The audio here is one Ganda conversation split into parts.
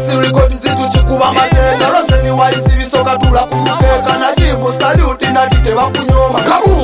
Records situchikuba mateka Roseni waisi visoka tula kumukeka Najibu saluti na dite wakunyoma Kaboom!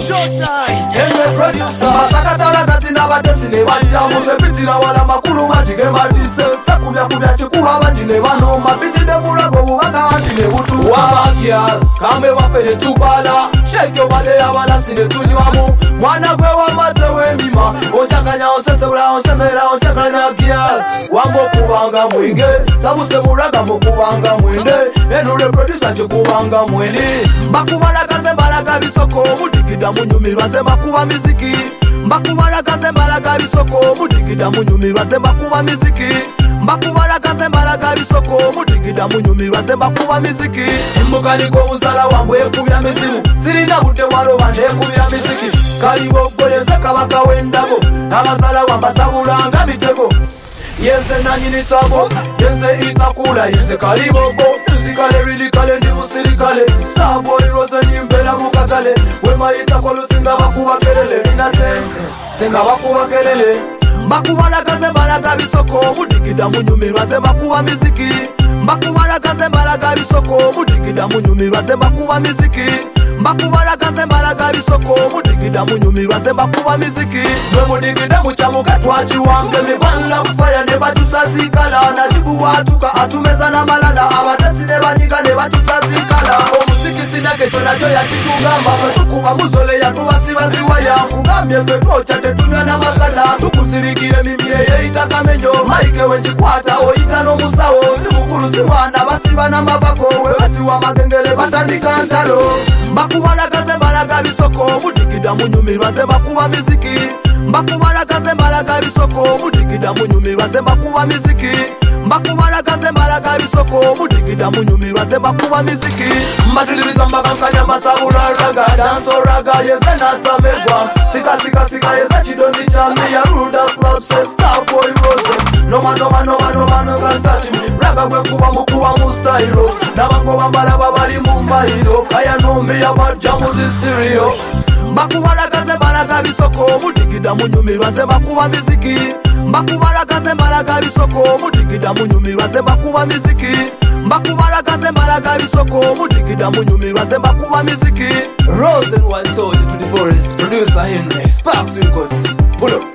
Enwe producer Masakatala katina batesi ne wajamu Zepitira wala makulu majige matise Sakubya kubya chikuba wanjine wanoma Pitide murago uwaka wandine utu Wamakia kame wafene tubala Shake wale ya wala sine tunywamu Mwana kwe wamatewe mima Onchakanya onsese ula onsemera onchakanya kia Wambo kubanga mwinge Tabuse muraga mukubanga mwinde Enure producer chukubanga mwini Mbakubalaga zembalaga bisoko Mudigida munyumirwa zembakuba miziki Mbakubalaga zembalaga bisoko Mudigida munyumirwa zembakuba miziki Mbakubalaga zembalaga bisoko Mudigida munyumirwa zembakuba miziki Mbukaniko uzala wambwe kubya mizimu Sirina bute walo bande kubya miziki Kaliwo goyeze kabaka wendabo Abazala wambasabulanga mitego Yenze nanyini tabo, yenze itakula, yenze kaliboko Nzikale rilikale ndi usirikale Starboy rose nimbela mukatale Wema itakolo singa bakuba kelele Minate, singa bakuba kelele Mbakubalaga zembalaga bisoko Mudigida munyumirwa zembakuba miziki Mbakubalaga zembalaga bisoko Mudigida munyumirwa zembakuba miziki Mbakubalaga zembalaga bisoko Mudigida munyumirwa zembakuba miziki Mwe mudigida muchamuke twachi wange Mibanla kufaya ne batusazikala Najibu watuka atumeza na malala Abatesi ne banyika ne batusazikala Omuziki sinake chonacho ya chitugamba Tukuba muzole ya tuwasibaziwa ya Kugambye fetwo chate tunywa na masala Tukusirikire mimire ye itakamenyo Maike wenjikwata oita no musawo Simukulu simwana basiba na mavako Webasiwa magengele batandika ntalo Mbakubalaga zembalaga bisoko Mudigida munyumirwa zembakuba miziki Mbakubalaga zembalaga bisoko Mudigida munyumirwa zembakuba miziki Mbakubalaga zembalaga bisoko Mudigida munyumirwa zembakuba miziki Matuliriza mbakankanya masabula raga Danso raga yeze natamegwa Sika sika sika yeze chidondi chami Ya Ruda Club se Starboy Rose Noma noma noma noma no can touch me Raga kwe kuba mukuba mustailo Nabango bambala babali mumbailo Kaya no me about jamuzi stereo Mbakubalaga zembalaga bisoko Mudigida munyumirwa zembakuba miziki Mbakubalaga zembalaga bisoko Mudigida munyumirwa zembakuba miziki Mbakubalaga zembalaga bisoko Mudigida munyumirwa zembakuba miziki Rose and One Soldier to the Forest Producer Henry Sparks Records Pull up